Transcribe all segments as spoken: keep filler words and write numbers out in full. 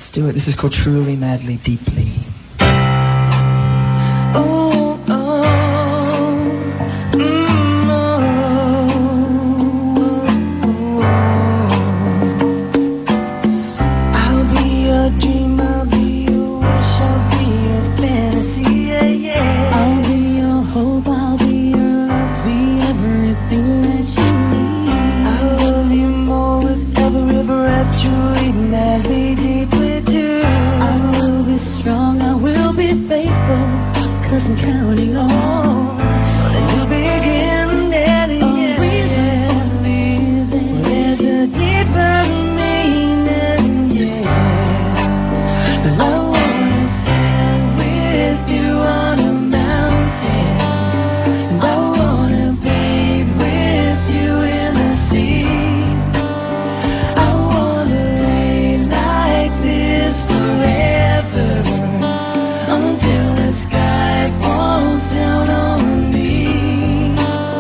Let's do it. This is called Truly, Madly, Deeply. Oh, oh, mm, oh, oh, oh. I'll be your dream, I'll be your wish, I'll be your fantasy, yeah, yeah. I'll be your hope, I'll be your love, be everything that you need. I love you more with every breath, truly, madly, deeply do. I will be strong, I will be faithful, 'cause I'm counting on the new beginning, a yeah, reason yeah. for living. Well, there's a deeper meaning, yeah. 'Cause I wanna stand with you on a mountain, and I wanna bathe with you in the sea. I wanna lay like this forever, until the sky falls down on me.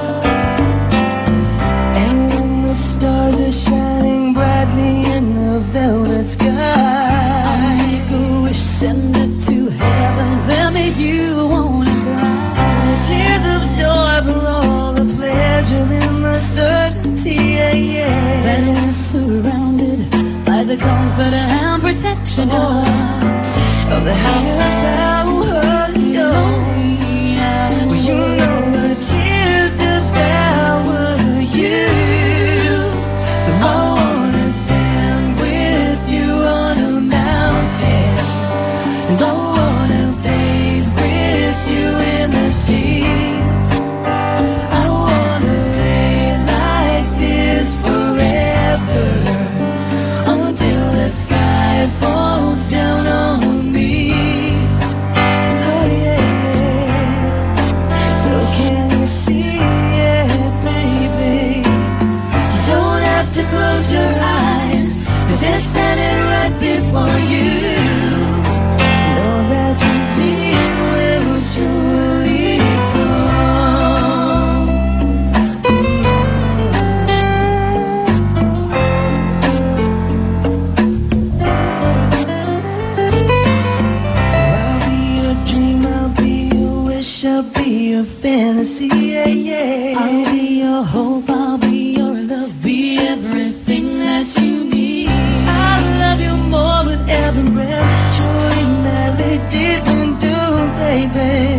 And when the stars are shining brightly in the velvet sky, I'll make a wish, send it to heaven, then if you wanna fly. tears of joy for all the pleasure in the certainty, yeah, yeah. That we're surrounded by the comfort and protection of Of the higher power, yo. Well, you know the tears devour you. So I wanna stand with you on a mountain, and I wanna bathe with you in the sea. I wanna lay like this forever, until the sky falls down on me. Oh yeah, yeah. So can you see it, baby? You don't have to close your eyes, 'cause it's standing right before you. Know that you mean will surely come. I'll be your dream, I'll be your wish, I'll be your fantasy, yeah, yeah. I'll be your hope, I'll be your love, be everything that you need. I love you more with every breath, truly, madly, deep and do, baby.